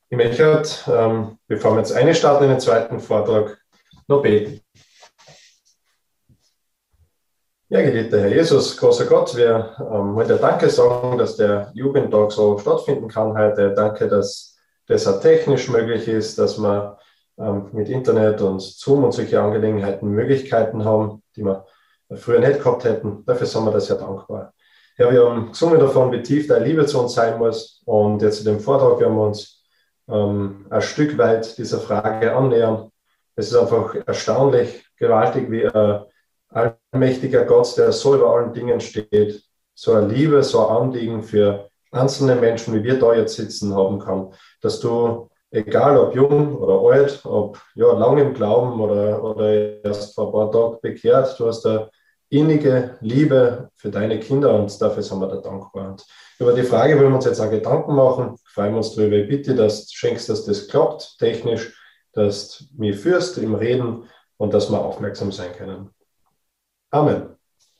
Ich möchte, bevor wir jetzt einstarten in den zweiten Vortrag, noch beten. Ja, geliebter Herr Jesus, großer Gott, wir wollen dir Danke sagen, dass der Jugendtag so stattfinden kann heute. Danke, dass das auch technisch möglich ist, dass wir mit Internet und Zoom und solche Angelegenheiten Möglichkeiten haben, die wir früher nicht gehabt hätten. Dafür sind wir das sehr dankbar. Ja, wir haben gesungen davon, wie tief deine Liebe zu uns sein muss. Und jetzt in dem Vortrag werden wir uns ein Stück weit dieser Frage annähern. Es ist einfach erstaunlich, gewaltig, wie ein allmächtiger Gott, der so über allen Dingen steht, so eine Liebe, so ein Anliegen für einzelne Menschen, wie wir da jetzt sitzen, haben kann, dass du, egal ob jung oder alt, ob ja, lang im Glauben oder erst vor ein paar Tagen bekehrt, du hast eine innige Liebe für deine Kinder und dafür sind wir da dankbar. Und über die Frage wollen wir uns jetzt auch Gedanken machen, freuen wir uns darüber. Ich bitte, dass du schenkst, dass das klappt, technisch, dass du mich führst im Reden und dass wir aufmerksam sein können. Amen.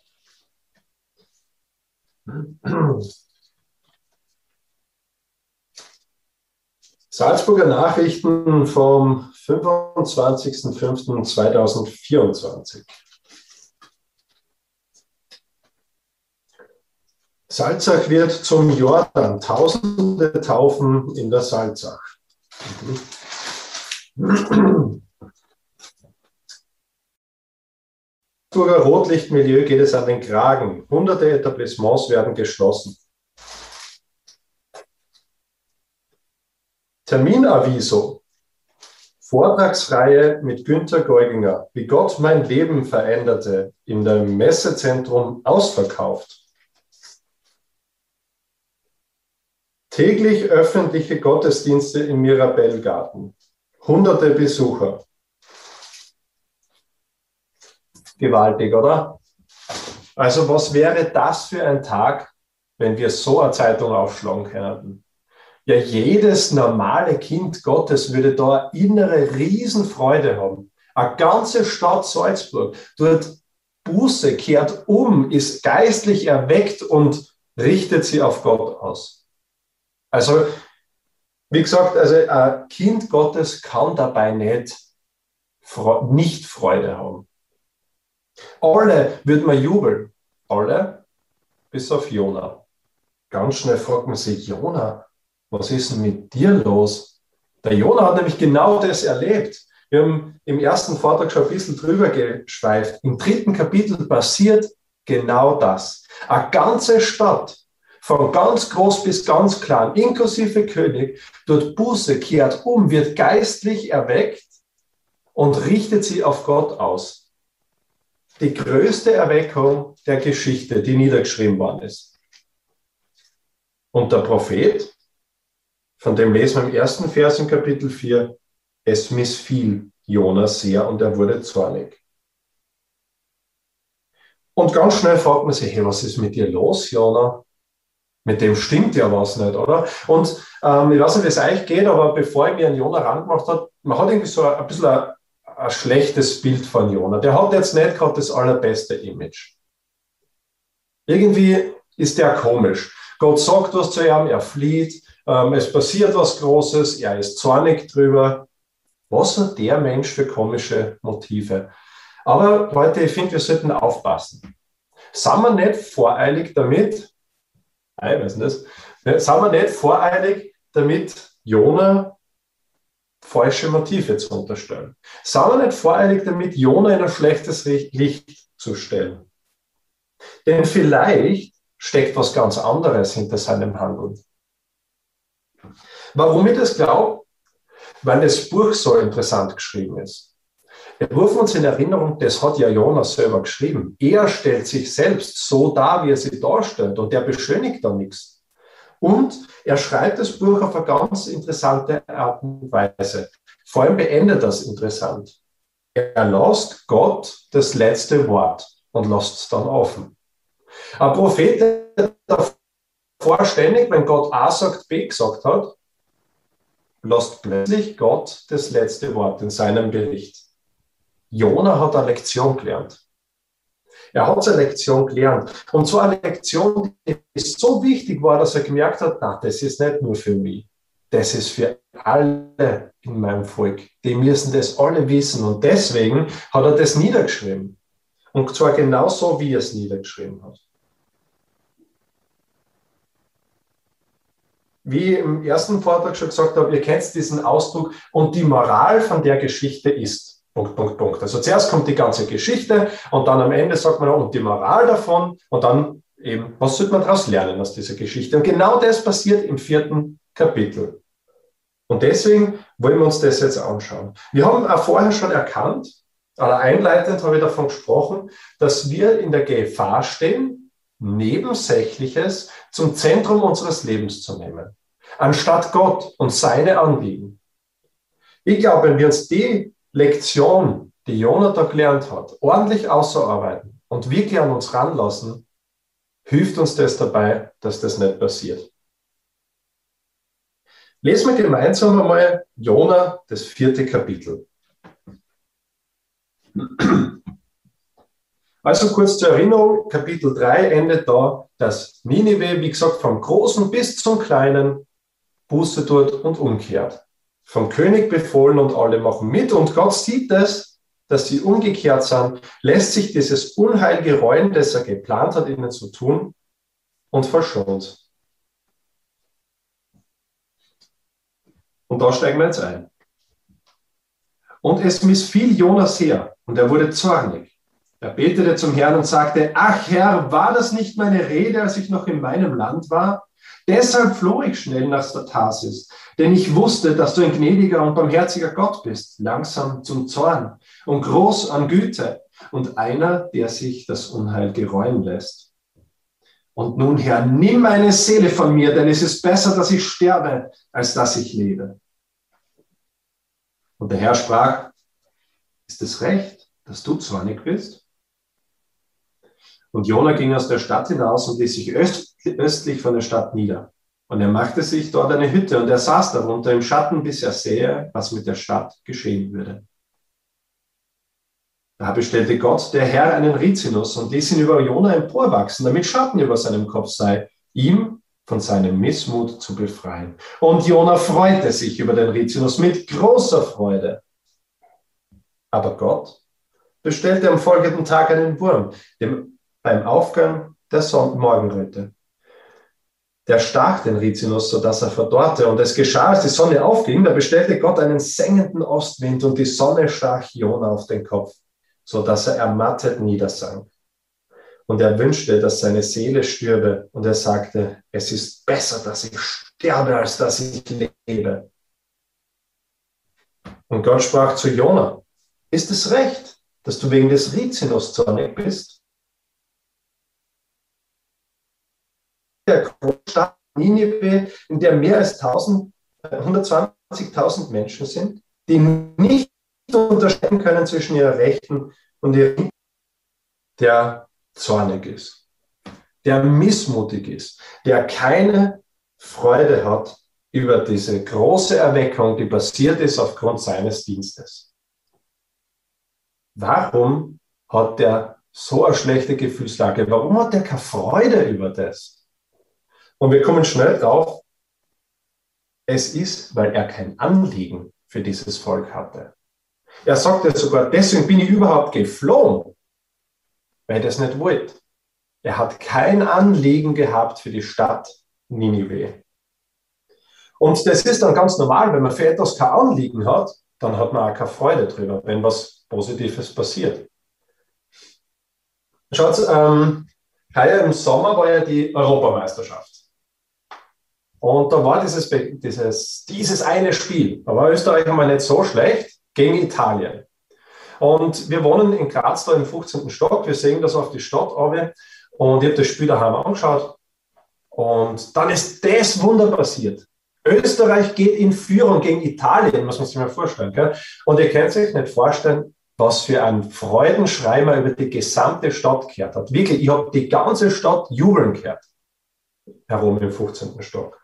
Salzburger Nachrichten vom 25.05.2024. Salzach wird zum Jordan, tausende Taufen in der Salzach. Salzburger Rotlichtmilieu geht es an den Kragen. Hunderte Etablissements werden geschlossen. Terminaviso. Vortragsreihe mit Günter Geuginger. Wie Gott mein Leben veränderte. In dem Messezentrum ausverkauft. Täglich öffentliche Gottesdienste im Mirabellgarten. Hunderte Besucher. Gewaltig, oder? Also was wäre das für ein Tag, wenn wir so eine Zeitung aufschlagen könnten? Ja, jedes normale Kind Gottes würde da eine innere Riesenfreude haben. Eine ganze Stadt Salzburg, dort Buße, kehrt um, ist geistlich erweckt und richtet sie auf Gott aus. Also, wie gesagt, also ein Kind Gottes kann dabei nicht Freude haben. Alle würden wir jubeln. Alle, bis auf Jona. Ganz schnell fragt man sich, Jona, was ist denn mit dir los? Der Jona hat nämlich genau das erlebt. Wir haben im ersten Vortrag schon ein bisschen drüber geschweift. Im 3. Kapitel passiert genau das. Eine ganze Stadt, von ganz groß bis ganz klein, inklusive König, dort Buße, kehrt um, wird geistlich erweckt und richtet sie auf Gott aus. Die größte Erweckung der Geschichte, die niedergeschrieben worden ist. Und der Prophet, von dem lesen wir im 1. Vers im Kapitel 4, es missfiel Jona sehr und er wurde zornig. Und ganz schnell fragt man sich, hey, was ist mit dir los, Jona? Mit dem stimmt ja was nicht, oder? Und ich weiß nicht, wie es euch geht, aber bevor ich mir an Jona rangemacht habe, man hat irgendwie so ein bisschen ein schlechtes Bild von Jona. Der hat jetzt nicht gerade das allerbeste Image. Irgendwie ist der komisch. Gott sagt was zu ihm, er flieht, es passiert was Großes, er ist zornig drüber. Was hat der Mensch für komische Motive? Aber Leute, ich finde, wir sollten aufpassen. Sind wir nicht voreilig damit, sind wir nicht voreilig damit, Jona falsche Motive zu unterstellen? Sind wir nicht voreilig damit, Jona in ein schlechtes Licht zu stellen? Denn vielleicht steckt was ganz anderes hinter seinem Handeln. Warum ich das glaube? Weil das Buch so interessant geschrieben ist. Wir rufen uns in Erinnerung, das hat ja Jona selber geschrieben. Er stellt sich selbst so dar, wie er sich darstellt, und der beschönigt da nichts. Und er schreibt das Buch auf eine ganz interessante Art und Weise. Vor allem beendet das interessant. Er lässt Gott das letzte Wort und lässt es dann offen. Ein Prophet, der davor ständig, wenn Gott A sagt, B gesagt hat, lässt plötzlich Gott das letzte Wort in seinem Bericht. Jona hat eine Lektion gelernt. Er hat seine Lektion gelernt. Und so eine Lektion, die so wichtig war, dass er gemerkt hat, na, das ist nicht nur für mich. das ist für alle in meinem Volk. Die müssen das alle wissen. Und deswegen hat er das niedergeschrieben. Und zwar genauso, wie er es niedergeschrieben hat. Wie ich im ersten Vortrag schon gesagt habe, ihr kennt diesen Ausdruck, und die Moral von der Geschichte ist, Punkt, Punkt, Punkt. Also zuerst kommt die ganze Geschichte und dann am Ende sagt man, und die Moral davon und dann eben, was sollte man daraus lernen aus dieser Geschichte? Und genau das passiert im 4. Kapitel. Und deswegen wollen wir uns das jetzt anschauen. Wir haben auch vorher schon erkannt, oder einleitend habe ich davon gesprochen, dass wir in der Gefahr stehen, Nebensächliches zum Zentrum unseres Lebens zu nehmen, anstatt Gott und seine Anliegen. Ich glaube, wenn wir uns die Lektion, die Jona da gelernt hat, ordentlich ausarbeiten und wirklich an uns ranlassen, hilft uns das dabei, dass das nicht passiert. Lesen wir gemeinsam einmal Jona, das 4. Kapitel. Also kurz zur Erinnerung, Kapitel 3 endet da, dass Ninive, wie gesagt, vom Großen bis zum Kleinen Buße tut und umkehrt. Vom König befohlen und alle machen mit. Und Gott sieht es, dass sie umgekehrt sind, lässt sich dieses Unheil gereuen, das er geplant hat, ihnen zu tun, und verschont. Und da steigen wir jetzt ein. Und es missfiel Jona sehr, und er wurde zornig. Er betete zum Herrn und sagte, ach Herr, war das nicht meine Rede, als ich noch in meinem Land war? Deshalb floh ich schnell nach Tarsis, denn ich wusste, dass du ein gnädiger und barmherziger Gott bist, langsam zum Zorn und groß an Güte und einer, der sich das Unheil gereuen lässt. Und nun, Herr, nimm meine Seele von mir, denn es ist besser, dass ich sterbe, als dass ich lebe. Und der Herr sprach, ist es recht, dass du zornig bist? Und Jona ging aus der Stadt hinaus und ließ sich östlich von der Stadt nieder. Und er machte sich dort eine Hütte und er saß darunter im Schatten, bis er sähe, was mit der Stadt geschehen würde. Da bestellte Gott, der Herr, einen Rizinus und ließ ihn über Jona emporwachsen, damit Schatten über seinem Kopf sei, ihm von seinem Missmut zu befreien. Und Jona freute sich über den Rizinus mit großer Freude. Aber Gott bestellte am folgenden Tag einen Wurm, beim Aufgang der Morgenröte. Der stach den Rizinus, sodass er verdorrte. Und es geschah, als die Sonne aufging, da bestellte Gott einen sengenden Ostwind und die Sonne stach Jona auf den Kopf, sodass er ermattet niedersank. Und er wünschte, dass seine Seele stürbe. Und er sagte, es ist besser, dass ich sterbe, als dass ich lebe. Und Gott sprach zu Jona, ist es recht, dass du wegen des Rizinus zornig bist? Der Großstadt Ninive, in der mehr als 120.000 Menschen sind, die nicht unterscheiden können zwischen ihrer Rechten und ihrer Linken, der zornig ist, der missmutig ist, der keine Freude hat über diese große Erweckung, die passiert ist aufgrund seines Dienstes. Warum hat der so eine schlechte Gefühlslage? Warum hat der keine Freude über das? Und wir kommen schnell drauf, es ist, weil er kein Anliegen für dieses Volk hatte. Er sagte sogar, deswegen bin ich überhaupt geflohen, weil er das nicht wollte. Er hat kein Anliegen gehabt für die Stadt Ninive. Und das ist dann ganz normal, wenn man für etwas kein Anliegen hat, dann hat man auch keine Freude drüber, wenn was Positives passiert. Schaut, heuer im Sommer war ja die Europameisterschaft. Und da war dieses eine Spiel. Da war Österreich einmal nicht so schlecht gegen Italien. Und wir wohnen in Graz da im 15. Stock. Wir sehen das auf die Stadt runter. Und ich habe das Spiel daheim angeschaut. Und dann ist das Wunder passiert. Österreich geht in Führung gegen Italien, muss man sich mal vorstellen. Gell? Und ihr könnt euch nicht vorstellen, was für ein Freudenschrei man über die gesamte Stadt gehört hat. Wirklich, ich habe die ganze Stadt jubeln gehört. Herum im 15. Stock.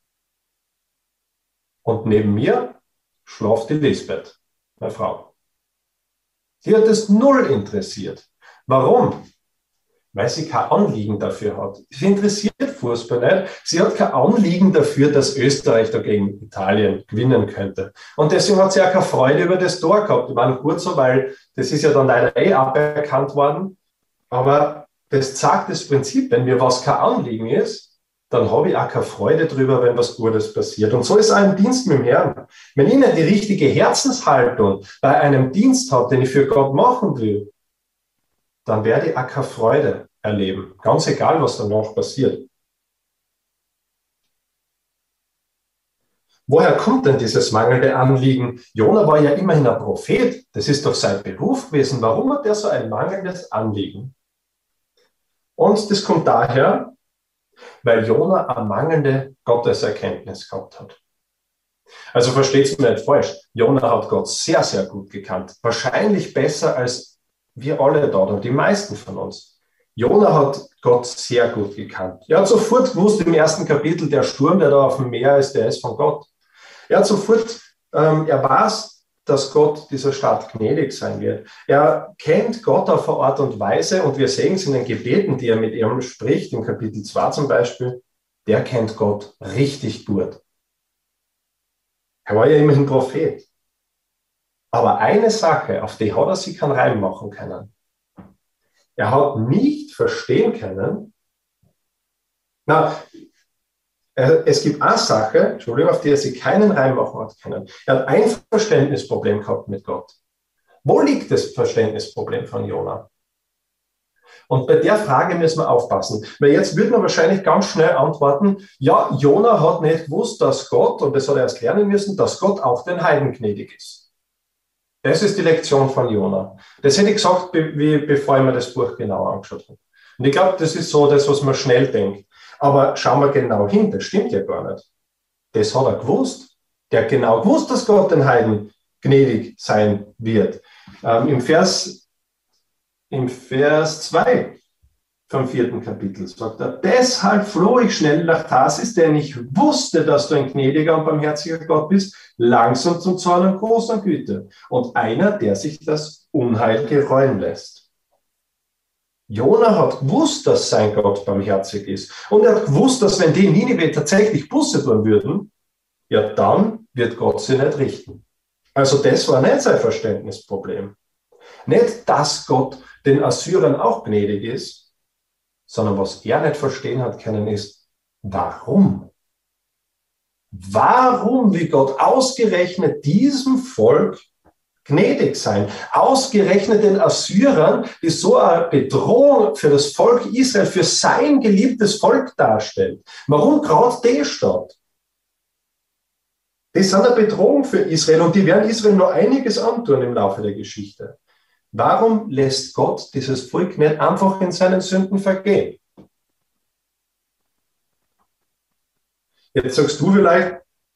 Und neben mir schlaft die Lisbeth, meine Frau. Sie hat es null interessiert. Warum? weil sie kein Anliegen dafür hat. Sie interessiert Fußball nicht. Sie hat kein Anliegen dafür, dass Österreich dagegen Italien gewinnen könnte. Und deswegen hat sie auch keine Freude über das Tor gehabt. Ich meine, gut so, weil das ist ja dann leider aberkannt worden. Aber das zeigt das Prinzip, wenn mir was kein Anliegen ist, dann habe ich auch keine Freude drüber, wenn was Gutes passiert. Und so ist auch im Dienst mit dem Herrn. Wenn ich nicht die richtige Herzenshaltung bei einem Dienst habe, den ich für Gott machen will, dann werde ich auch keine Freude erleben. Ganz egal, was danach passiert. Woher kommt denn dieses mangelnde Anliegen? Jona war ja immerhin ein Prophet. Das ist doch sein Beruf gewesen. Warum hat er so ein mangelndes Anliegen? Und das kommt daher, weil Jona eine mangelnde Gotteserkenntnis gehabt hat. Also versteht es mir nicht falsch. Jona hat Gott sehr, sehr gut gekannt. Wahrscheinlich besser als wir alle dort und die meisten von uns. Jona hat Gott sehr gut gekannt. Er hat sofort gewusst im ersten Kapitel, der Sturm, der da auf dem Meer ist, der ist von Gott. Er hat sofort, er weiß, dass Gott dieser Stadt gnädig sein wird. Er kennt Gott auf eine Art und Weise und wir sehen es in den Gebeten, die er mit ihm spricht, im Kapitel 2 zum Beispiel, der kennt Gott richtig gut. Er war ja immerhin Prophet. Aber eine Sache, auf die hat er sich keinen Reim machen können. Er hat nicht verstehen können, es gibt eine Sache, Entschuldigung, auf die er sich keinen Reim machen hat können. Er hat ein Verständnisproblem gehabt mit Gott. Wo liegt das Verständnisproblem von Jona? Und bei der Frage müssen wir aufpassen, weil jetzt wird man wahrscheinlich ganz schnell antworten, ja, Jona hat nicht gewusst, dass Gott, und das hat er erst lernen müssen, dass Gott auch den Heiden gnädig ist. Das ist die Lektion von Jona. Das hätte ich gesagt, bevor ich mir das Buch genauer angeschaut habe. Und ich glaube, das ist so das, was man schnell denkt. Aber schauen wir genau hin, das stimmt ja gar nicht. Das hat er gewusst. Der hat genau gewusst, dass Gott den Heiden gnädig sein wird. Im Vers 2 vom 4. Kapitel sagt er, deshalb floh ich schnell nach Tarsis, denn ich wusste, dass du ein gnädiger und barmherziger Gott bist, langsam zum Zorn und groß an Güte und einer, der sich das Unheil gereuen lässt. Jona hat gewusst, dass sein Gott barmherzig ist. Und er hat gewusst, dass wenn die in Ninive tatsächlich Buße tun würden, ja, dann wird Gott sie nicht richten. Also das war nicht sein Verständnisproblem. Nicht, dass Gott den Assyrern auch gnädig ist, sondern was er nicht verstehen hat können, ist, warum? Warum will Gott ausgerechnet diesem Volk gnädig sein? Ausgerechnet den Assyrern, die so eine Bedrohung für das Volk Israel, für sein geliebtes Volk darstellt. Warum gerade die Stadt? Die sind eine Bedrohung für Israel und die werden Israel noch einiges antun im Laufe der Geschichte. Warum lässt Gott dieses Volk nicht einfach in seinen Sünden vergehen? Jetzt sagst du vielleicht,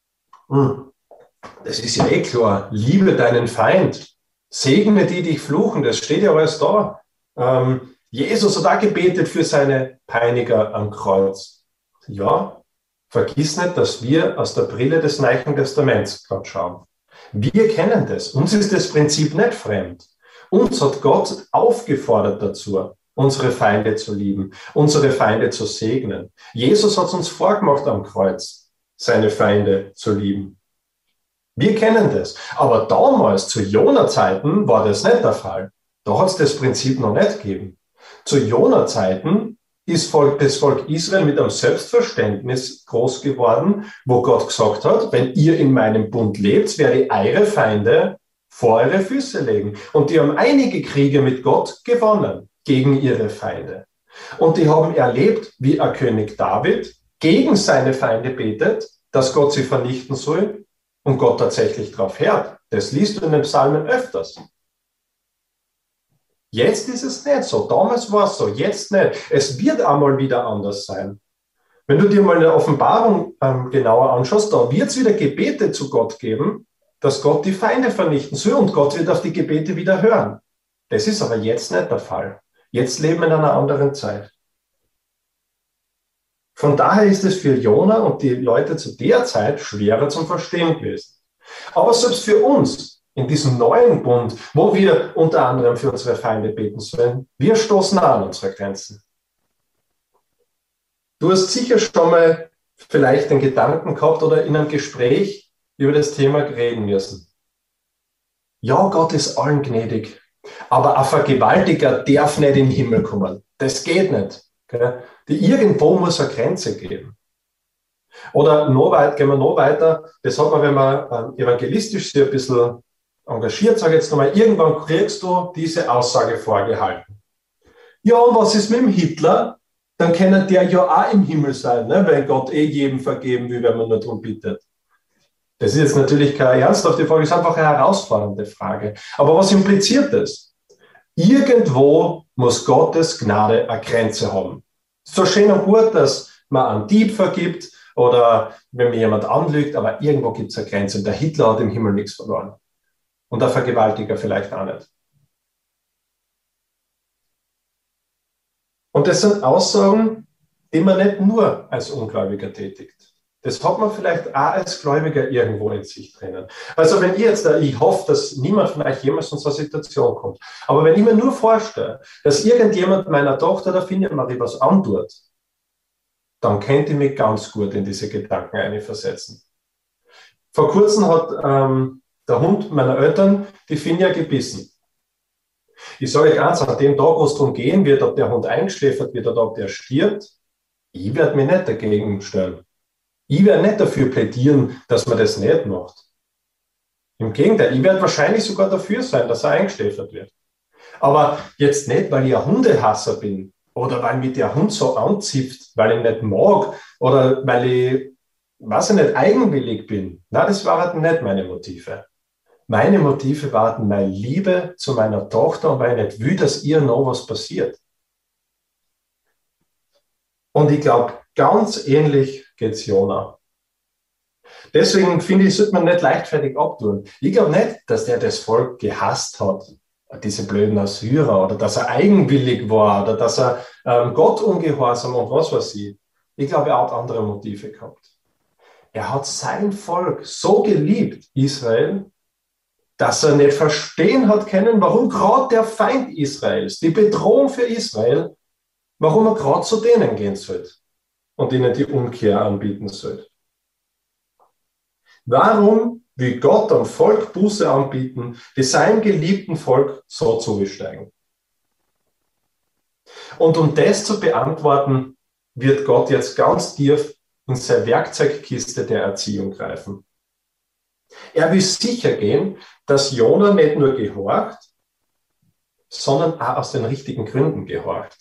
das ist ja eh klar, liebe deinen Feind, segne die dich fluchen, das steht ja alles da. Jesus hat auch gebetet für seine Peiniger am Kreuz. Ja, vergiss nicht, dass wir aus der Brille des Neuen Testaments gerade schauen. Wir kennen das, uns ist das Prinzip nicht fremd. Uns hat Gott aufgefordert dazu, unsere Feinde zu lieben, unsere Feinde zu segnen. Jesus hat es uns vorgemacht am Kreuz, seine Feinde zu lieben. Wir kennen das. Aber damals, zu Jona-Zeiten, war das nicht der Fall. Da hat es das Prinzip noch nicht gegeben. Zu Jona-Zeiten ist das Volk Israel mit einem Selbstverständnis groß geworden, wo Gott gesagt hat, wenn ihr in meinem Bund lebt, werde ich eure Feinde vor eure Füße legen. Und die haben einige Kriege mit Gott gewonnen gegen ihre Feinde. Und die haben erlebt, wie ein König David gegen seine Feinde betet, dass Gott sie vernichten soll und Gott tatsächlich darauf hört. Das liest du in den Psalmen öfters. Jetzt ist es nicht so. Damals war es so, jetzt nicht. Es wird einmal wieder anders sein. Wenn du dir mal eine Offenbarung genauer anschaust, da wird es wieder Gebete zu Gott geben, dass Gott die Feinde vernichten soll und Gott wird auf die Gebete wieder hören. Das ist aber jetzt nicht der Fall. Jetzt leben wir in einer anderen Zeit. Von daher ist es für Jona und die Leute zu der Zeit schwerer zum Verstehen gewesen. Aber selbst für uns in diesem neuen Bund, wo wir unter anderem für unsere Feinde beten sollen, wir stoßen an unsere Grenzen. Du hast sicher schon mal vielleicht den Gedanken gehabt oder in einem Gespräch über das Thema reden müssen. Ja, Gott ist allen gnädig, aber ein Vergewaltiger darf nicht in den Himmel kommen. Das geht nicht. Irgendwo muss eine Grenze geben. Oder gehen wir noch weiter, das hat man, wenn man evangelistisch sich ein bisschen engagiert, sage ich jetzt nochmal, irgendwann kriegst du diese Aussage vorgehalten. Ja, und was ist mit dem Hitler? Dann kann der ja auch im Himmel sein, ne? Wenn Gott jedem vergeben will, wenn man nur darum bittet. Das ist jetzt natürlich keine ernsthafte Frage, das ist einfach eine herausfordernde Frage. Aber was impliziert das? Irgendwo muss Gottes Gnade eine Grenze haben. So schön und gut, dass man einen Dieb vergibt oder wenn mir jemand anlügt, aber irgendwo gibt es eine Grenze. Und der Hitler hat im Himmel nichts verloren. Und der Vergewaltiger vielleicht auch nicht. Und das sind Aussagen, die man nicht nur als Ungläubiger tätigt. Das hat man vielleicht auch als Gläubiger irgendwo in sich drinnen. Also wenn ich hoffe, dass niemand von euch jemals in so eine Situation kommt, aber wenn ich mir nur vorstelle, dass irgendjemand meiner Tochter, der Finja Marie, was antut, dann könnte ich mich ganz gut in diese Gedanken einversetzen. Vor kurzem hat der Hund meiner Eltern die Finja gebissen. Ich sage euch eins, an dem Tag, wo es darum gehen wird, ob der Hund eingeschläfert wird oder ob der stirbt, ich werde mich nicht dagegen stellen. Ich werde nicht dafür plädieren, dass man das nicht macht. Im Gegenteil, ich werde wahrscheinlich sogar dafür sein, dass er eingeschläfert wird. Aber jetzt nicht, weil ich ein Hundehasser bin oder weil mich der Hund so anzipft, weil ich nicht mag oder weil ich, weiß ich nicht, eigenwillig bin. Nein, das waren nicht meine Motive. Meine Motive waren meine Liebe zu meiner Tochter und weil ich nicht will, dass ihr noch was passiert. Und ich glaube, ganz ähnlich geht es Jona. Deswegen finde ich, sollte man nicht leichtfertig abtun. Ich glaube nicht, dass der das Volk gehasst hat, diese blöden Assyrer, oder dass er eigenwillig war, oder dass er Gott ungehorsam und was weiß ich. Ich glaube, er hat andere Motive gehabt. Er hat sein Volk so geliebt, Israel, dass er nicht verstehen hat können, warum gerade der Feind Israels, die Bedrohung für Israel, warum er gerade zu denen gehen sollte und ihnen die Umkehr anbieten sollte. Warum will Gott am Volk Buße anbieten, die seinem geliebten Volk so zugesteigen? Und um das zu beantworten, wird Gott jetzt ganz tief in seine Werkzeugkiste der Erziehung greifen. Er will sicher gehen, dass Jona nicht nur gehorcht, sondern auch aus den richtigen Gründen gehorcht.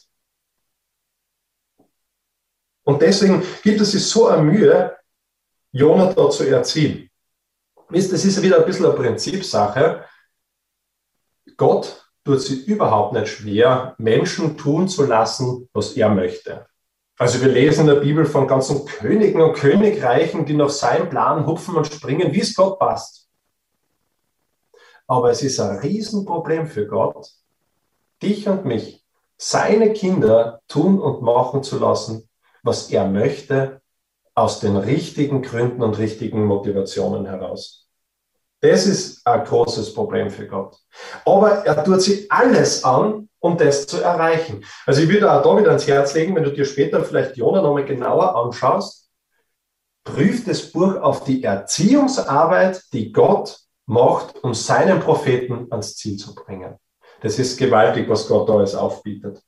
Und deswegen gibt es sich so eine Mühe, Jona da zu erziehen. Das ist wieder ein bisschen eine Prinzipsache. Gott tut sich überhaupt nicht schwer, Menschen tun zu lassen, was er möchte. Also wir lesen in der Bibel von ganzen Königen und Königreichen, die nach seinem Plan hupfen und springen, wie es Gott passt. Aber es ist ein Riesenproblem für Gott, dich und mich, seine Kinder tun und machen zu lassen, was er möchte, aus den richtigen Gründen und richtigen Motivationen heraus. Das ist ein großes Problem für Gott. Aber er tut sich alles an, um das zu erreichen. Also ich würde auch da wieder ans Herz legen, wenn du dir später vielleicht Jona nochmal genauer anschaust, prüf das Buch auf die Erziehungsarbeit, die Gott macht, um seinen Propheten ans Ziel zu bringen. Das ist gewaltig, was Gott da alles aufbietet.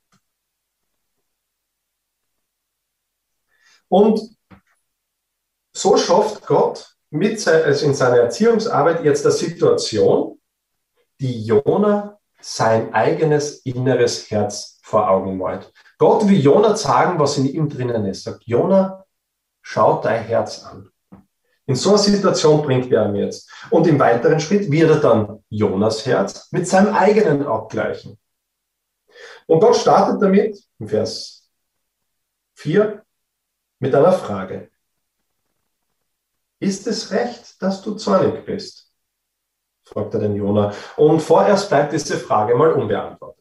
Und so schafft Gott in seiner Erziehungsarbeit jetzt eine Situation, die Jona sein eigenes inneres Herz vor Augen malt. Gott will Jona sagen, was in ihm drinnen ist. Sagt, Jona, schau dein Herz an. In so einer Situation bringt er ihn jetzt. Und im weiteren Schritt wird er dann Jonas Herz mit seinem eigenen abgleichen. Und Gott startet damit, im Vers 4, mit einer Frage. Ist es recht, dass du zornig bist? Fragt er den Jona. Und vorerst bleibt diese Frage mal unbeantwortet.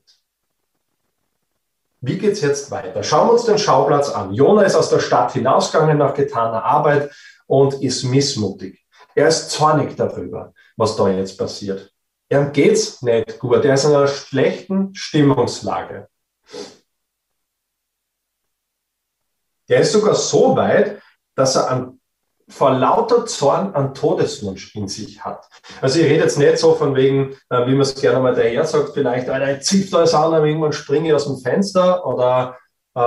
Wie geht's jetzt weiter? Schauen wir uns den Schauplatz an. Jona ist aus der Stadt hinausgegangen nach getaner Arbeit und ist missmutig. Er ist zornig darüber, was da jetzt passiert. Ihm geht's nicht gut. Er ist in einer schlechten Stimmungslage. Der ist sogar so weit, dass er vor lauter Zorn einen Todeswunsch in sich hat. Also ich rede jetzt nicht so von wegen, wie man es gerne mal daher sagt, vielleicht, Alter, ich ziehe da alles an, aber irgendwann springe ich aus dem Fenster oder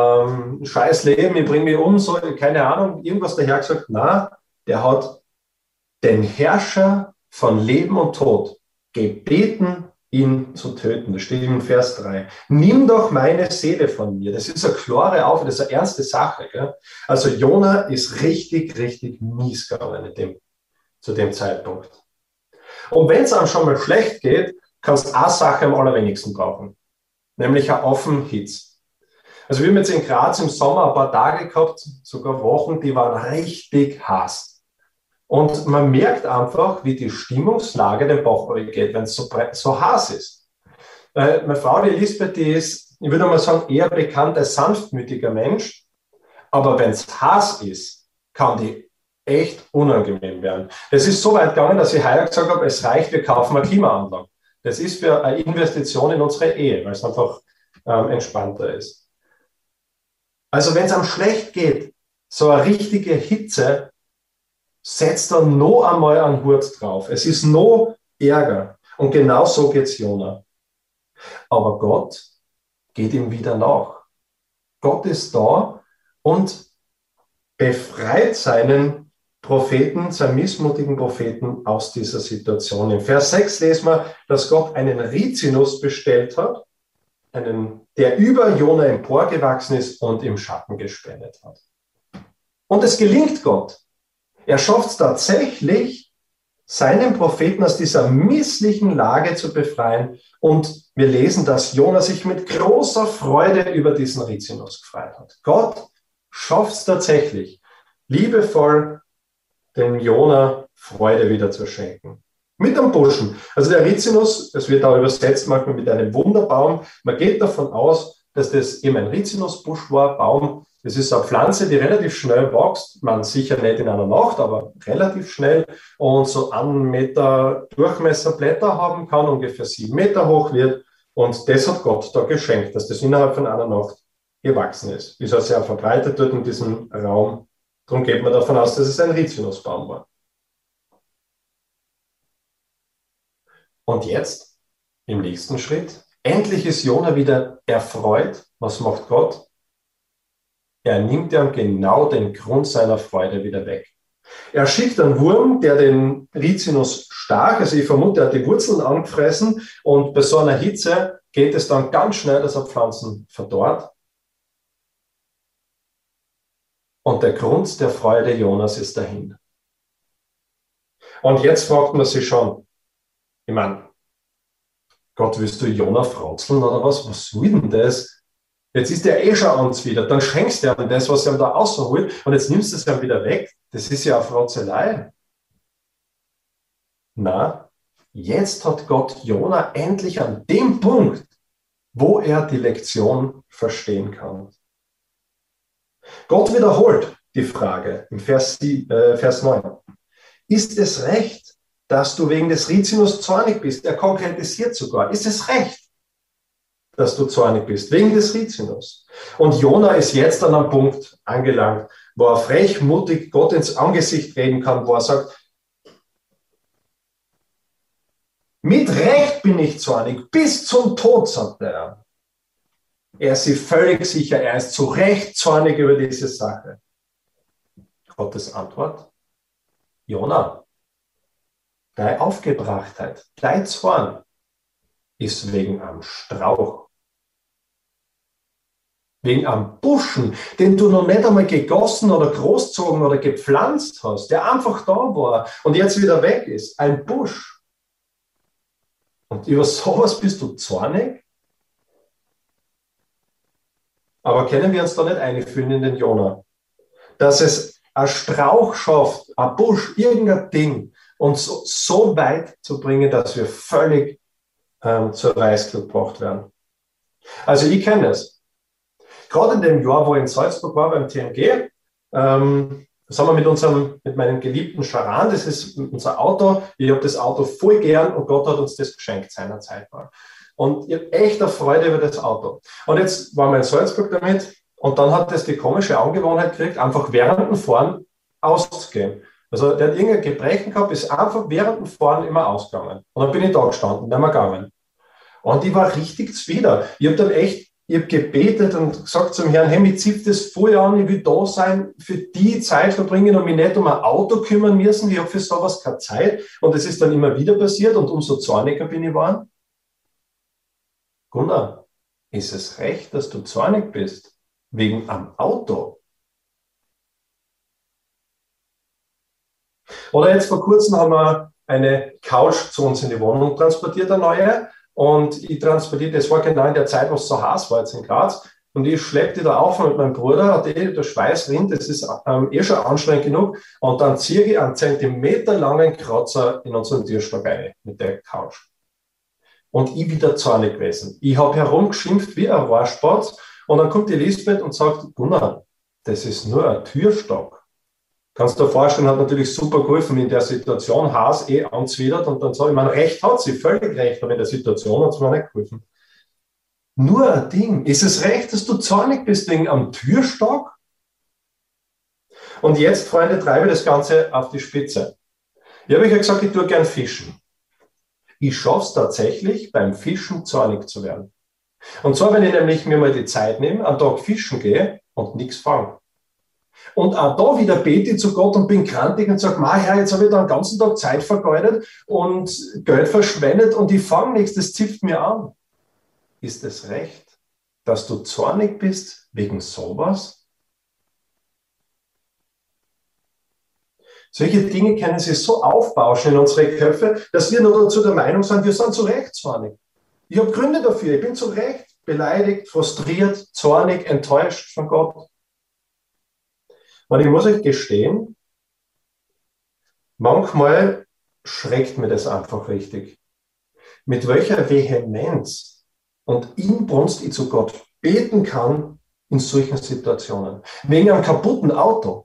scheiß Leben, ich bringe mich um, so, keine Ahnung, irgendwas daher gesagt. Na, der hat den Herrscher von Leben und Tod gebeten, ihn zu töten. Das steht im Vers 3. Nimm doch meine Seele von mir. Das ist eine klare Aufgabe, das ist eine ernste Sache. Gell? Also Jona ist richtig, richtig mies gegangen zu dem Zeitpunkt. Und wenn es einem schon mal schlecht geht, kannst du eine Sache am allerwenigsten brauchen, nämlich einen Affenhitz. Also wir haben jetzt in Graz im Sommer ein paar Tage gehabt, sogar Wochen, die waren richtig heiß. Und man merkt einfach, wie die Stimmungslage den Bach geht, wenn es so heiß ist. Meine Frau, die Elisabeth, die ist, ich würde mal sagen, eher bekannt als sanftmütiger Mensch. Aber wenn es heiß ist, kann die echt unangenehm werden. Es ist so weit gegangen, dass ich heuer gesagt habe, es reicht, wir kaufen eine Klimaanlage. Das ist für eine Investition in unsere Ehe, weil es einfach entspannter ist. Also wenn es einem schlecht geht, so eine richtige Hitze, setzt er noch einmal einen Hut drauf. Es ist noch Ärger. Und genau so geht es Jona. Aber Gott geht ihm wieder nach. Gott ist da und befreit seinen Propheten, seinen missmutigen Propheten aus dieser Situation. Im Vers 6 lesen wir, dass Gott einen Rizinus bestellt hat, der über Jona emporgewachsen ist und im Schatten gespendet hat. Und es gelingt Gott. Er schafft es tatsächlich, seinen Propheten aus dieser misslichen Lage zu befreien. Und wir lesen, dass Jona sich mit großer Freude über diesen Rizinus gefreut hat. Gott schafft es tatsächlich, liebevoll dem Jona Freude wieder zu schenken. Mit einem Buschen. Also der Rizinus, das wird auch übersetzt manchmal mit einem Wunderbaum. Man geht davon aus, dass das eben ein Rizinusbusch war, Baum. Das ist eine Pflanze, die relativ schnell wächst, man sicher nicht in einer Nacht, aber relativ schnell und so 1 Meter Durchmesser Blätter haben kann, ungefähr 7 Meter hoch wird. Und das hat Gott da geschenkt, dass das innerhalb von einer Nacht gewachsen ist. Ist also sehr verbreitet dort in diesem Raum. Darum geht man davon aus, dass es ein Rizinusbaum war. Und jetzt, im nächsten Schritt, endlich ist Jona wieder erfreut. Was macht Gott? Er nimmt ihm genau den Grund seiner Freude wieder weg. Er schickt einen Wurm, der den Rizinus stach, also ich vermute, er hat die Wurzeln angefressen und bei so einer Hitze geht es dann ganz schnell, dass er Pflanzen verdorrt. Und der Grund der Freude Jonas ist dahin. Und jetzt fragt man sich schon, ich meine, Gott, willst du Jona frotzeln oder was? Was soll denn das? Jetzt ist der schon anzwidert, dann schenkst du ihm das, was er ihm da rausholt, und jetzt nimmst du es ihm wieder weg. Das ist ja eine Frotzelei. Na, jetzt hat Gott Jona endlich an dem Punkt, wo er die Lektion verstehen kann. Gott wiederholt die Frage im Vers 9. Ist es recht, dass du wegen des Rizinus zornig bist? Er konkretisiert sogar. Ist es recht, dass du zornig bist, wegen des Rizinus? Und Jona ist jetzt an einem Punkt angelangt, wo er frech, mutig Gott ins Angesicht reden kann, wo er sagt, mit Recht bin ich zornig, bis zum Tod, sagt er. Er ist sich völlig sicher, er ist zu Recht zornig über diese Sache. Gottes Antwort: Jona, deine Aufgebrachtheit, dein Zorn ist wegen am Strauch. Wegen am Buschen, den du noch nicht einmal gegossen oder großzogen oder gepflanzt hast, der einfach da war und jetzt wieder weg ist. Ein Busch. Und über sowas bist du zornig? Aber können wir uns da nicht einfühlen in den Jona? Dass es ein Strauch schafft, ein Busch, irgendein Ding, uns so weit zu bringen, dass wir völlig zur Weißglut gebracht werden. Also ich kenne es. Gerade in dem Jahr, wo ich in Salzburg war beim TMG, Da sind wir mit meinem geliebten Charan, das ist unser Auto. Ich habe das Auto voll gern und Gott hat uns das geschenkt seinerzeit mal. Und ich habe echt eine Freude über das Auto. Und jetzt waren wir in Salzburg damit und dann hat das die komische Angewohnheit gekriegt, einfach während dem Fahren auszugehen. Also der hat irgendein Gebrechen gehabt, ist einfach während dem Fahren immer ausgegangen. Und dann bin ich da gestanden, nicht mehr gegangen. Und ich war richtig zwider. Ich habe dann echt, ich habe gebetet und gesagt zum Herrn, hey, mir zieht das voll an, ich will da sein, für die Zeit verbringen und mich nicht um ein Auto kümmern müssen. Ich habe für sowas keine Zeit. Und es ist dann immer wieder passiert und umso zorniger bin ich geworden. Gunnar, ist es recht, dass du zornig bist? Wegen am Auto? Oder jetzt vor kurzem haben wir eine Couch zu uns in die Wohnung transportiert, eine neue. Und ich transportiere, das war genau in der Zeit, wo es so heiß war jetzt in Graz. Und ich schleppe die da auf mit meinem Bruder, hat der Schweiß rinnt, das ist schon anstrengend genug. Und dann ziehe ich einen zentimeterlangen Kratzer in unseren Türstock rein mit der Couch. Und ich wieder zornig gewesen. Ich habe herumgeschimpft wie ein Rohrspatz. Und dann kommt die Lisbeth und sagt, Gunnar, das ist nur ein Türstock. Kannst du dir vorstellen, hat natürlich super geholfen in der Situation, Haas anzwidert und dann sage ich, mein Recht hat sie, völlig recht, aber in der Situation hat es mir nicht geholfen. Nur ein Ding, ist es recht, dass du zornig bist wegen am Türstock? Und jetzt, Freunde, treibe ich das Ganze auf die Spitze. Ich habe euch ja gesagt, ich tue gern fischen. Ich schaffe es tatsächlich, beim Fischen zornig zu werden. Und zwar, wenn ich nämlich mir mal die Zeit nehme, einen Tag fischen gehe und nichts fange. Und auch da wieder bete ich zu Gott und bin krantig und sage, Herr, jetzt habe ich da den ganzen Tag Zeit vergeudet und Geld verschwendet und ich fange nichts, das zipft mir an. Ist es recht, dass du zornig bist wegen sowas? Solche Dinge können sich so aufbauschen in unsere Köpfe, dass wir nur dazu der Meinung sind, wir sind zu Recht zornig. Ich habe Gründe dafür, ich bin zu Recht beleidigt, frustriert, zornig, enttäuscht von Gott. Und ich muss euch gestehen, manchmal schreckt mir das einfach richtig. Mit welcher Vehemenz und Inbrunst ich zu Gott beten kann in solchen Situationen. Wegen einem kaputten Auto.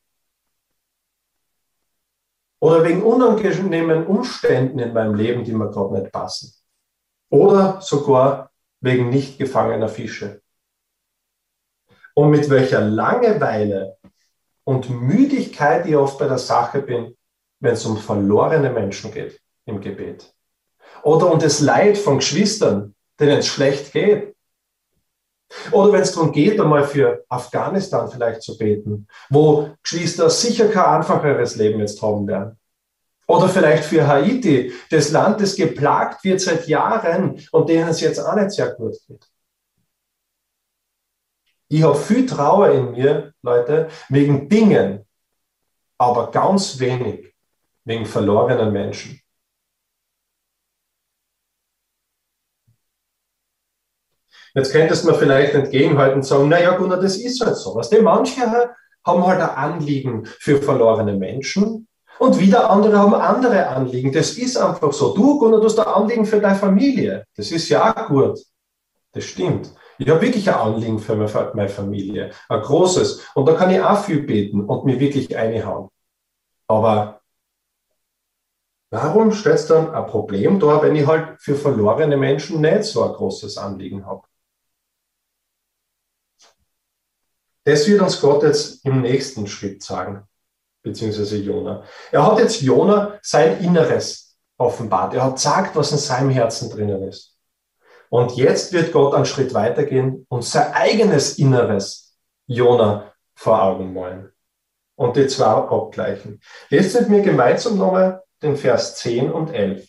Oder wegen unangenehmen Umständen in meinem Leben, die mir gerade nicht passen. Oder sogar wegen nicht gefangener Fische. Und mit welcher Langeweile und Müdigkeit ich oft bei der Sache bin, wenn es um verlorene Menschen geht im Gebet. Oder um das Leid von Geschwistern, denen es schlecht geht. Oder wenn es darum geht, einmal für Afghanistan vielleicht zu beten, wo Geschwister sicher kein einfacheres Leben jetzt haben werden. Oder vielleicht für Haiti, das Land, das geplagt wird seit Jahren und denen es jetzt auch nicht sehr gut geht. Ich habe viel Trauer in mir, Leute, wegen Dingen, aber ganz wenig wegen verlorenen Menschen. Jetzt könntest du mir vielleicht entgegenhalten und sagen, naja, Gunnar, das ist halt so. Manche haben halt ein Anliegen für verlorene Menschen und wieder andere haben andere Anliegen. Das ist einfach so. Du, Gunnar, du hast ein Anliegen für deine Familie. Das ist ja auch gut. Das stimmt. Ich habe wirklich ein Anliegen für meine Familie, ein großes. Und da kann ich auch viel beten und mir wirklich reinhauen. Aber warum stellt es dann ein Problem dar, wenn ich halt für verlorene Menschen nicht so ein großes Anliegen habe? Das wird uns Gott jetzt im nächsten Schritt sagen, beziehungsweise Jona. Er hat jetzt Jona sein Inneres offenbart. Er hat gesagt, was in seinem Herzen drinnen ist. Und jetzt wird Gott einen Schritt weitergehen und sein eigenes Inneres Jona vor Augen malen. Und die zwei abgleichen. Lest mit mir gemeinsam nochmal den Vers 10 und 11.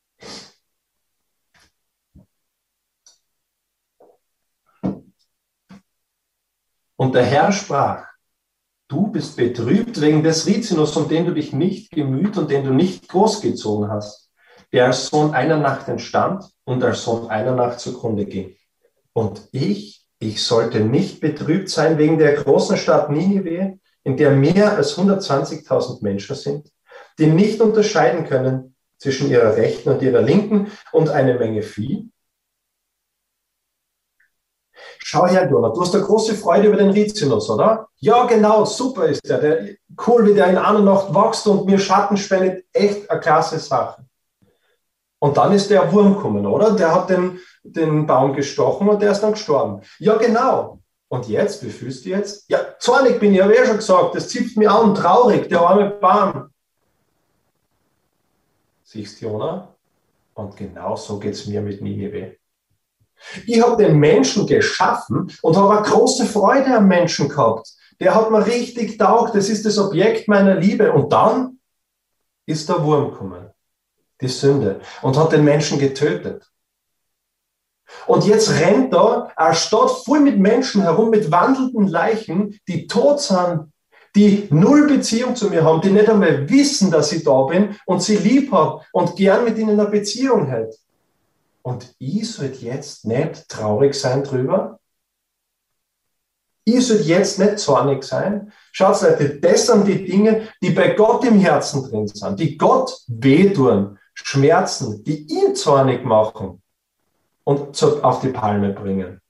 Und der Herr sprach, du bist betrübt wegen des Rizinus, um den du dich nicht gemüht und den du nicht großgezogen hast, der als Sohn einer Nacht entstand und als Sohn einer Nacht zugrunde ging. Und ich sollte nicht betrübt sein wegen der großen Stadt Ninive, in der mehr als 120.000 Menschen sind, die nicht unterscheiden können zwischen ihrer rechten und ihrer linken und eine Menge Vieh. schau her, Jonah, du hast eine große Freude über den Rizinus, oder? Ja, genau, super ist der cool, wie der in einer Nacht wächst und mir Schatten spendet, echt eine klasse Sache. Und dann ist der Wurm gekommen, oder? Der hat den Baum gestochen und der ist dann gestorben. Ja, genau. Und jetzt, wie fühlst du jetzt? Ja, zornig bin ich, habe ich schon gesagt, das zipft mich an, traurig, der arme Baum. Siehst du, Jonah? Und genau so geht es mir mit Ninive. Ich habe den Menschen geschaffen und habe eine große Freude am Menschen gehabt. Der hat mir richtig taugt, das ist das Objekt meiner Liebe. Und dann ist der Wurm gekommen, die Sünde, und hat den Menschen getötet. Und jetzt rennt da eine Stadt voll mit Menschen herum, mit wandelnden Leichen, die tot sind, die null Beziehung zu mir haben, die nicht einmal wissen, dass ich da bin und sie lieb habe und gern mit ihnen eine Beziehung hätte. Und ich sollte jetzt nicht traurig sein drüber? Ich sollte jetzt nicht zornig sein? Schaut, Leute, das sind die Dinge, die bei Gott im Herzen drin sind, die Gott wehtun, schmerzen, die ihn zornig machen und auf die Palme bringen.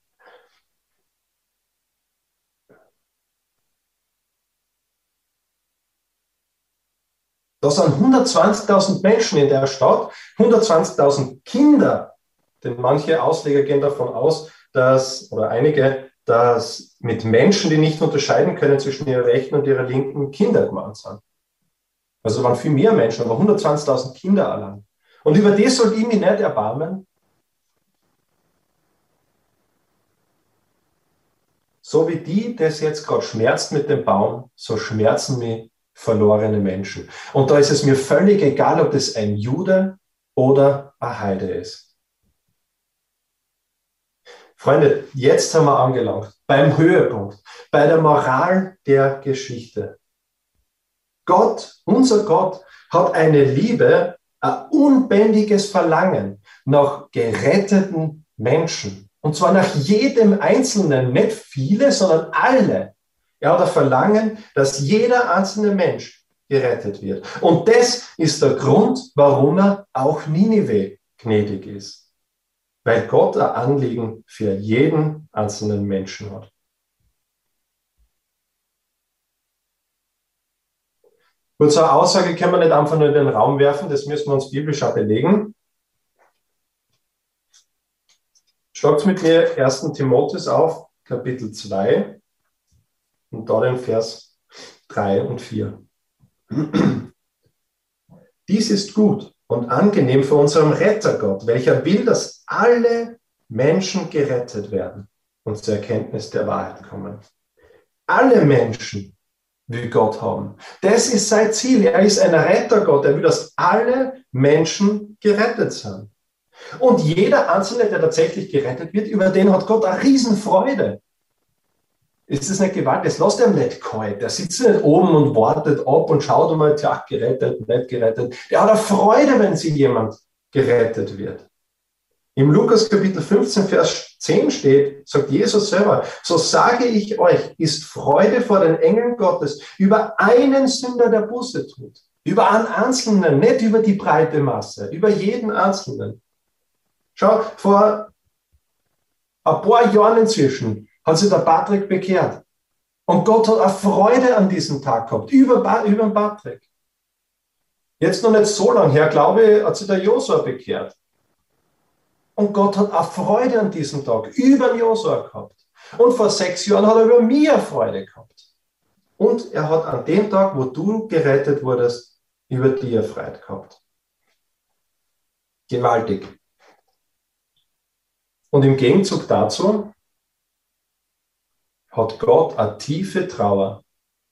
Da sind 120.000 Menschen in der Stadt, 120.000 Kinder, denn manche Ausleger gehen davon aus, oder einige, dass mit Menschen, die nicht unterscheiden können zwischen ihrer rechten und ihrer linken, Kinder gemeint sind. Also waren viel mehr Menschen, aber 120.000 Kinder allein. Und über das soll ich mich nicht erbarmen. So wie die das jetzt gerade schmerzt mit dem Baum, so schmerzen mich verlorene Menschen. Und da ist es mir völlig egal, ob das ein Jude oder ein Heide ist. Freunde, jetzt haben wir angelangt beim Höhepunkt, bei der Moral der Geschichte. Gott, unser Gott, hat eine Liebe, ein unbändiges Verlangen nach geretteten Menschen. Und zwar nach jedem Einzelnen, nicht viele, sondern alle. Er hat ein Verlangen, dass jeder einzelne Mensch gerettet wird. Und das ist der Grund, warum er auch Ninive gnädig ist. Weil Gott ein Anliegen für jeden einzelnen Menschen hat. Gut, so eine Aussage können wir nicht einfach nur in den Raum werfen, das müssen wir uns biblisch auch belegen. Schlagt mit mir 1. Timotheus auf, Kapitel 2 und da den Vers 3 und 4. Dies ist gut und angenehm für unseren Rettergott, welcher will, dass alle Menschen gerettet werden und zur Erkenntnis der Wahrheit kommen. Alle Menschen will Gott haben. Das ist sein Ziel. Er ist ein Rettergott. Er will, dass alle Menschen gerettet sind. Und jeder Einzelne, der tatsächlich gerettet wird, über den hat Gott eine Riesenfreude. Ist das nicht gewaltig? Das lässt er nicht kalt. Der sitzt nicht oben und wartet ab und schaut einmal, tja, gerettet, nicht gerettet. Der hat eine Freude, wenn sich jemand gerettet wird. Im Lukas Kapitel 15, Vers 10 steht, sagt Jesus selber, so sage ich euch, ist Freude vor den Engeln Gottes über einen Sünder, der Buße tut. Über einen Einzelnen, nicht über die breite Masse, über jeden Einzelnen. Schau, vor ein paar Jahren inzwischen hat sich der Patrick bekehrt. Und Gott hat eine Freude an diesem Tag gehabt, über den Patrick. Jetzt noch nicht so lange her, glaube ich, hat sich der Josua bekehrt. Und Gott hat eine Freude an diesem Tag über den Josua gehabt. Und vor 6 Jahren hat er über mir Freude gehabt. Und er hat an dem Tag, wo du gerettet wurdest, über dir Freude gehabt. Gewaltig. Und im Gegenzug dazu hat Gott eine tiefe Trauer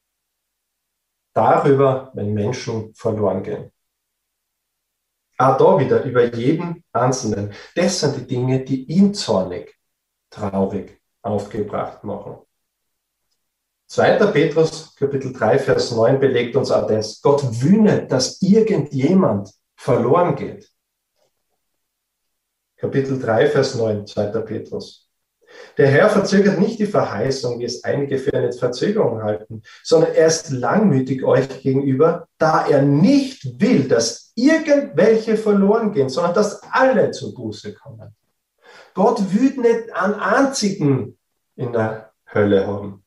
darüber, wenn Menschen verloren gehen. Auch da wieder über jeden Einzelnen. Das sind die Dinge, die ihn zornig, traurig aufgebracht machen. 2. Petrus, Kapitel 3, Vers 9 belegt uns auch das. Gott will nicht, dass irgendjemand verloren geht. Kapitel 3, Vers 9, 2. Petrus. Der Herr verzögert nicht die Verheißung, wie es einige für eine Verzögerung halten, sondern er ist langmütig euch gegenüber, da er nicht will, dass irgendwelche verloren gehen, sondern dass alle zur Buße kommen. Gott will nicht einen einzigen in der Hölle haben.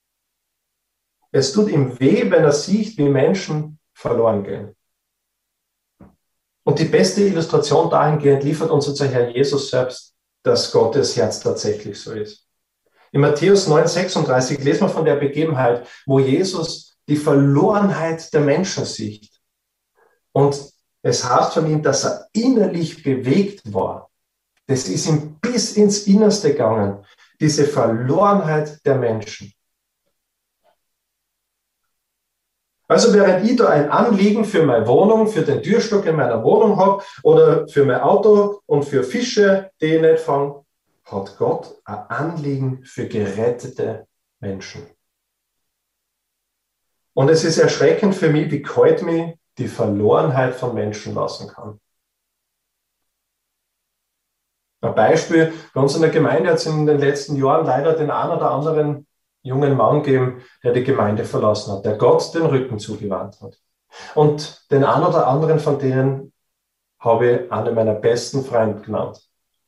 Es tut ihm weh, wenn er sieht, wie Menschen verloren gehen. Und die beste Illustration dahingehend liefert uns unser Herr Jesus selbst, dass Gottes Herz tatsächlich so ist. In Matthäus 9,36 lesen wir von der Begebenheit, wo Jesus die Verlorenheit der Menschen sieht. Und es heißt von ihm, dass er innerlich bewegt war. Das ist ihm bis ins Innerste gegangen, diese Verlorenheit der Menschen. Also während ich da ein Anliegen für meine Wohnung, für den Türstock in meiner Wohnung habe oder für mein Auto und für Fische, die ich nicht fange, hat Gott ein Anliegen für gerettete Menschen. Und es ist erschreckend für mich, wie kalt mich die Verlorenheit von Menschen lassen kann. Ein Beispiel, bei uns in der Gemeinde hat es in den letzten Jahren leider den einen oder anderen jungen Mann gegeben, der die Gemeinde verlassen hat, der Gott den Rücken zugewandt hat. Und den einen oder anderen von denen habe ich einen meiner besten Freunde genannt.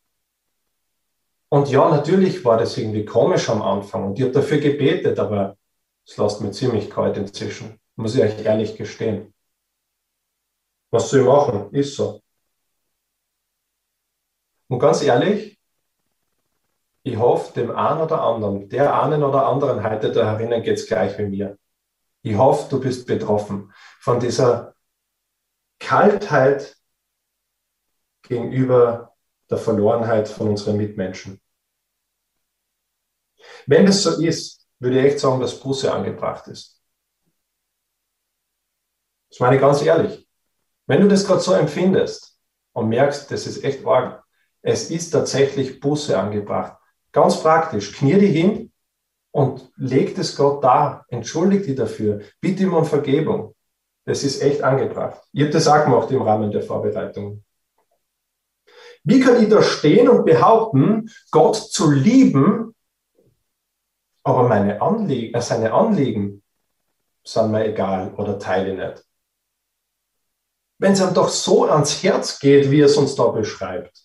Und ja, natürlich war das irgendwie komisch am Anfang und ich habe dafür gebetet, aber es lässt mir ziemlich kalt inzwischen, muss ich euch ehrlich gestehen. Was soll ich machen? Ist so. Und ganz ehrlich, ich hoffe, dem einen oder anderen, der einen oder anderen heute da herinnen geht es gleich wie mir. Ich hoffe, du bist betroffen von dieser Kaltheit gegenüber der Verlorenheit von unseren Mitmenschen. Wenn das so ist, würde ich echt sagen, dass Buße angebracht ist. Das meine ich ganz ehrlich. Wenn du das gerade so empfindest und merkst, das ist echt arg, es ist tatsächlich Buße angebracht. Ganz praktisch, knie dich hin und leg das Gott dar, entschuldige dich dafür, bitte ihm um Vergebung. Das ist echt angebracht. Ich habe das auch gemacht im Rahmen der Vorbereitung. Wie kann ich da stehen und behaupten, Gott zu lieben, aber seine Anliegen sind mir egal oder teile ich nicht? Wenn es einem doch so ans Herz geht, wie er es uns da beschreibt.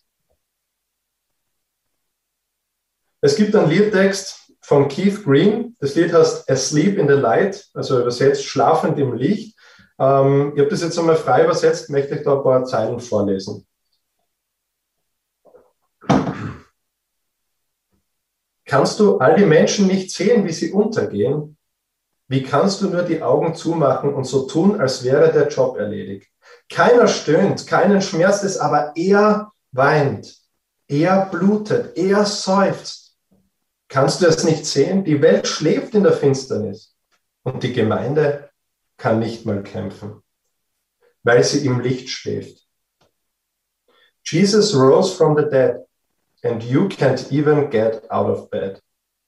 Es gibt einen Liedtext von Keith Green. Das Lied heißt Asleep in the Light, also übersetzt schlafend im Licht. Ich habe das jetzt einmal frei übersetzt, möchte ich da ein paar Zeilen vorlesen. Kannst du all die Menschen nicht sehen, wie sie untergehen? Wie kannst du nur die Augen zumachen und so tun, als wäre der Job erledigt? Keiner stöhnt, keinen schmerzt es, aber er weint, er blutet, er seufzt. Kannst du es nicht sehen? Die Welt schläft in der Finsternis und die Gemeinde kann nicht mal kämpfen, weil sie im Licht schläft. Jesus rose from the dead and you can't even get out of bed.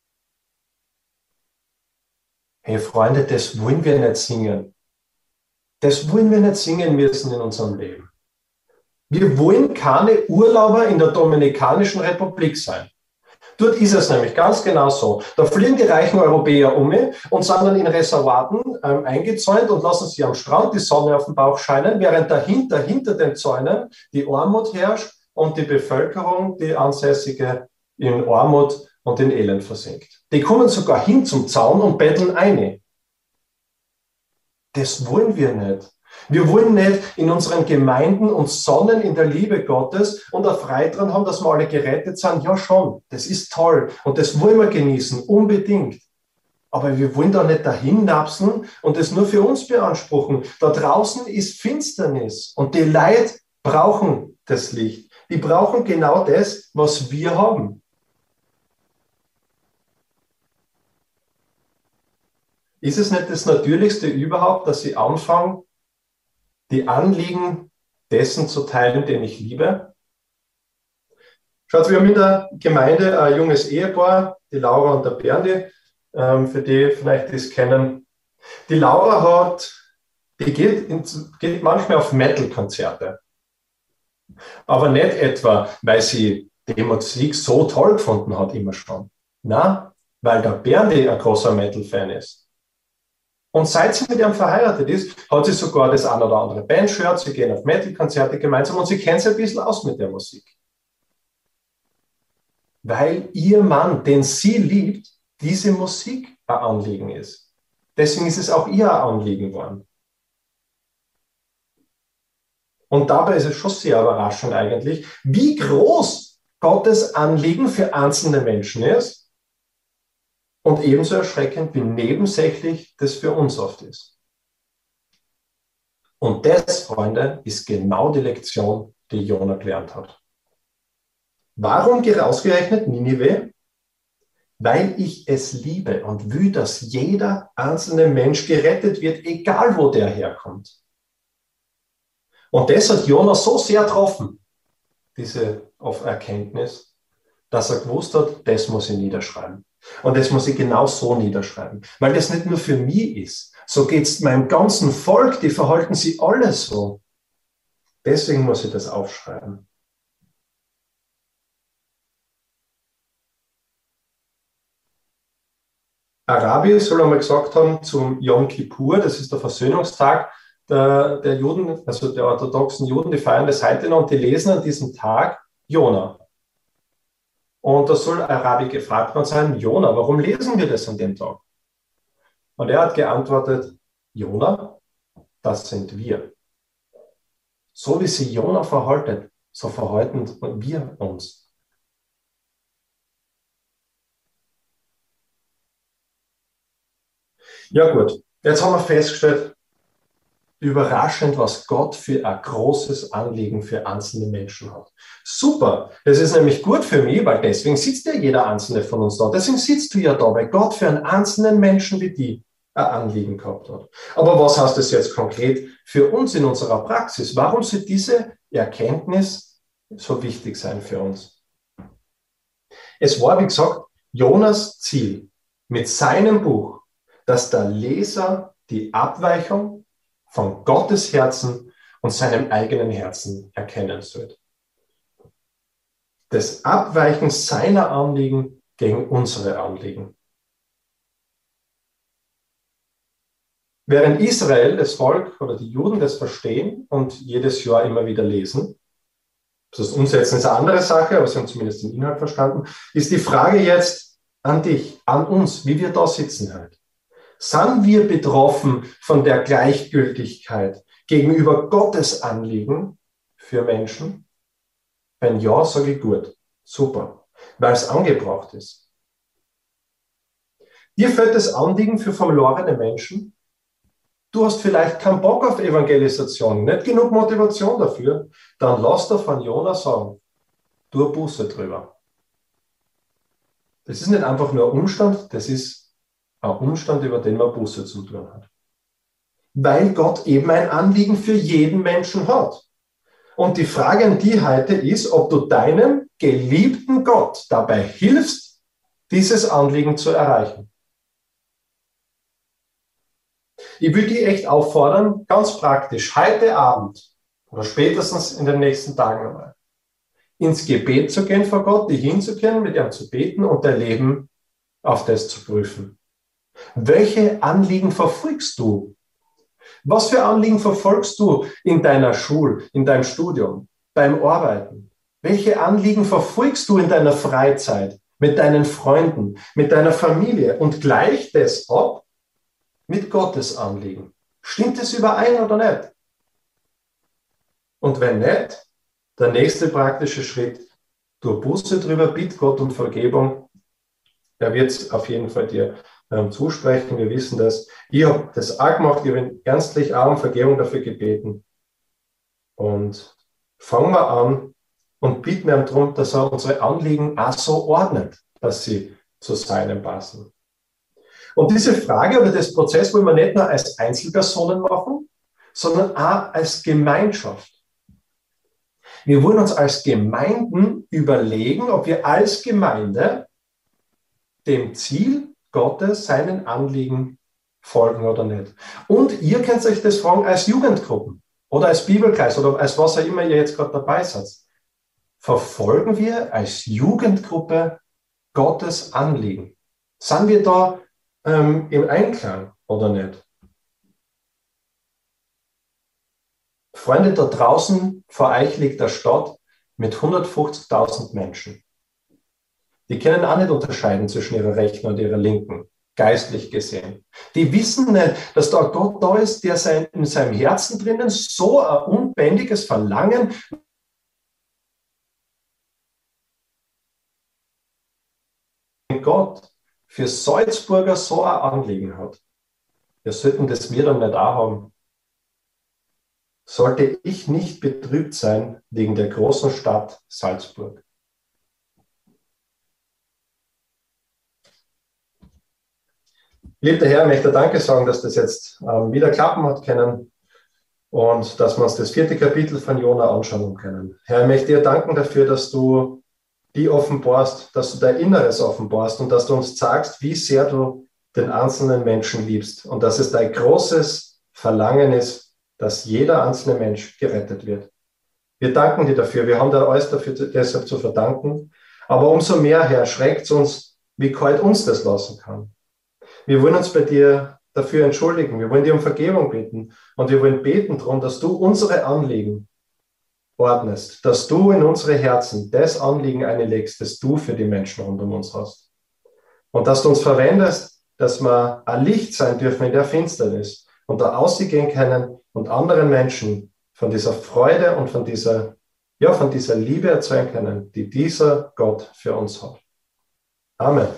Hey Freunde, das wollen wir nicht singen. Das wollen wir nicht singen müssen in unserem Leben. Wir wollen keine Urlauber in der Dominikanischen Republik sein. Dort ist es nämlich ganz genau so. Da fliegen die reichen Europäer um und sind dann in Reservaten eingezäunt und lassen sich am Strand die Sonne auf den Bauch scheinen, während dahinter, hinter den Zäunen, die Armut herrscht und die Bevölkerung, die Ansässige, in Armut und in Elend versinkt. Die kommen sogar hin zum Zaun und betteln ein. Das wollen wir nicht. Wir wollen nicht in unseren Gemeinden uns sonnen in der Liebe Gottes und auch Freude dran haben, dass wir alle gerettet sind. Ja schon, das ist toll und das wollen wir genießen, unbedingt. Aber wir wollen da nicht dahin napsen und das nur für uns beanspruchen. Da draußen ist Finsternis und die Leute brauchen das Licht. Die brauchen genau das, was wir haben. Ist es nicht das Natürlichste überhaupt, dass sie anfangen, die Anliegen dessen zu teilen, den ich liebe? Schaut, wir haben in der Gemeinde ein junges Ehepaar, die Laura und der Berndi, für die vielleicht das kennen. Die Laura geht manchmal auf Metal-Konzerte. Aber nicht etwa, weil sie die Musik so toll gefunden hat, immer schon. Nein, weil der Berndi ein großer Metal-Fan ist. Und seit sie mit ihm verheiratet ist, hat sie sogar das ein oder andere Bandshirt, sie gehen auf Metal-Konzerte gemeinsam und sie kennt sich ein bisschen aus mit der Musik. weil ihr Mann, den sie liebt, diese Musik ein Anliegen ist. Deswegen ist es auch ihr Anliegen geworden. Und dabei ist es schon sehr überraschend eigentlich, wie groß Gottes Anliegen für einzelne Menschen ist und ebenso erschreckend, wie nebensächlich das für uns oft ist. Und das, Freunde, ist genau die Lektion, die Jona gelernt hat. Warum ausgerechnet Ninive? Weil ich es liebe und will, dass jeder einzelne Mensch gerettet wird, egal wo der herkommt. Und das hat Jona so sehr getroffen, diese Erkenntnis, dass er gewusst hat, das muss ich niederschreiben. Und das muss ich genau so niederschreiben. Weil das nicht nur für mich ist. So geht es meinem ganzen Volk, die verhalten sich alle so. Deswegen muss ich das aufschreiben. Arabi soll einmal gesagt haben, zum Yom Kippur, das ist der Versöhnungstag der Juden, also der orthodoxen Juden, die feiern das heute noch und die lesen an diesem Tag Jona. Und da soll Arabi gefragt worden sein, Jona, warum lesen wir das an dem Tag? Und er hat geantwortet, Jona, das sind wir. So wie sich Jona verhalten, so verhalten wir uns. Ja gut, jetzt haben wir festgestellt, überraschend, was Gott für ein großes Anliegen für einzelne Menschen hat. Super, das ist nämlich gut für mich, weil deswegen sitzt ja jeder einzelne von uns da. Deswegen sitzt du ja da, weil Gott für einen einzelnen Menschen wie die ein Anliegen gehabt hat. Aber was heißt das jetzt konkret für uns in unserer Praxis? Warum soll diese Erkenntnis so wichtig sein für uns? Es war, wie gesagt, Jonas Ziel mit seinem Buch, dass der Leser die Abweichung von Gottes Herzen und seinem eigenen Herzen erkennen soll. Das Abweichen seiner Anliegen gegen unsere Anliegen. Während Israel, das Volk oder die Juden das verstehen und jedes Jahr immer wieder lesen, das Umsetzen ist eine andere Sache, aber sie haben zumindest den Inhalt verstanden, ist die Frage jetzt an dich, an uns, wie wir da sitzen halt. Sind wir betroffen von der Gleichgültigkeit gegenüber Gottes Anliegen für Menschen? Wenn ja, sage ich gut, super, weil es angebracht ist. Dir fällt das Anliegen für verlorene Menschen? Du hast vielleicht keinen Bock auf Evangelisation, nicht genug Motivation dafür, dann lass dir von Jona sagen, tu Buße drüber. Das ist nicht einfach nur ein Umstand, das ist ein Umstand, über den man Buße zu tun hat. Weil Gott eben ein Anliegen für jeden Menschen hat. Und die Frage an dich heute ist, ob du deinem geliebten Gott dabei hilfst, dieses Anliegen zu erreichen. Ich will dich echt auffordern, ganz praktisch, heute Abend oder spätestens in den nächsten Tagen einmal, ins Gebet zu gehen vor Gott, dich hinzugehen, mit ihm zu beten und dein Leben auf das zu prüfen. Welche Anliegen verfolgst du? Was für Anliegen verfolgst du in deiner Schule, in deinem Studium, beim Arbeiten? Welche Anliegen verfolgst du in deiner Freizeit, mit deinen Freunden, mit deiner Familie und gleich das ab mit Gottes Anliegen? Stimmt es überein oder nicht? Und wenn nicht, der nächste praktische Schritt, tu Buße drüber, bitt Gott um Vergebung. Er wird es auf jeden Fall dir zusprechen, wir wissen das. Ich habe das auch gemacht, ich habe ernstlich auch um Vergebung dafür gebeten. Und fangen wir an und bitten ihm darum, dass er unsere Anliegen auch so ordnet, dass sie zu seinem passen. Und diese Frage oder das Prozess wollen wir nicht nur als Einzelpersonen machen, sondern auch als Gemeinschaft. Wir wollen uns als Gemeinden überlegen, ob wir als Gemeinde dem Ziel Gottes, seinen Anliegen folgen oder nicht. Und ihr könnt euch das fragen als Jugendgruppen oder als Bibelkreis oder als was auch immer ihr jetzt gerade dabei seid. Verfolgen wir als Jugendgruppe Gottes Anliegen? Sind wir da im Einklang oder nicht? Freunde, da draußen vor euch liegt eine Stadt mit 150.000 Menschen. Die können auch nicht unterscheiden zwischen ihrer rechten und ihrer linken, geistlich gesehen. Die wissen nicht, dass da Gott da ist, der in seinem Herzen drinnen so ein unbändiges Verlangen Gott für Salzburger so ein Anliegen hat. Wir sollten das wir dann nicht auch haben. Sollte ich nicht betrübt sein wegen der großen Stadt Salzburg? Lieber Herr, ich möchte Danke sagen, dass das jetzt wieder klappen hat können und dass wir uns das 4. Kapitel von Jona anschauen können. Herr, ich möchte dir danken dafür, dass du die offenbarst, dass du dein Inneres offenbarst und dass du uns sagst, wie sehr du den einzelnen Menschen liebst und dass es dein großes Verlangen ist, dass jeder einzelne Mensch gerettet wird. Wir danken dir dafür. Wir haben da alles dafür deshalb zu verdanken. Aber umso mehr, Herr, schreckt es uns, wie kalt uns das lassen kann. Wir wollen uns bei dir dafür entschuldigen. Wir wollen dir um Vergebung bitten. Und wir wollen beten darum, dass du unsere Anliegen ordnest, dass du in unsere Herzen das Anliegen einlegst, das du für die Menschen rund um uns hast. Und dass du uns verwendest, dass wir ein Licht sein dürfen in der Finsternis und da ausgehen können und anderen Menschen von dieser Freude und von dieser Liebe erzählen können, die dieser Gott für uns hat. Amen.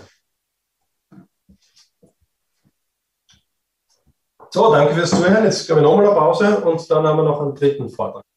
So, danke fürs Zuhören. Jetzt glaube ich nochmal eine Pause und dann haben wir noch einen dritten Vortrag.